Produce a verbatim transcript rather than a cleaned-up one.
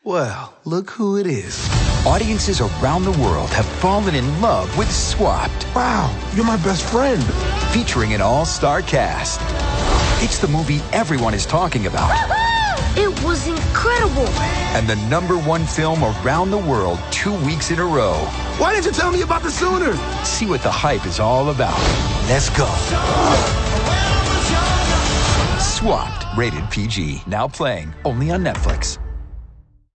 Well, look who it is. Audiences around the world have fallen in love with Swapped. Wow, you're my best friend. Featuring an all-star cast. It's the movie everyone is talking about. It was incredible. And the number one film around the world two weeks in a row. Why didn't you tell me about this sooner? See what the hype is all about. Let's go. Swapped, rated P G. Now playing only on Netflix.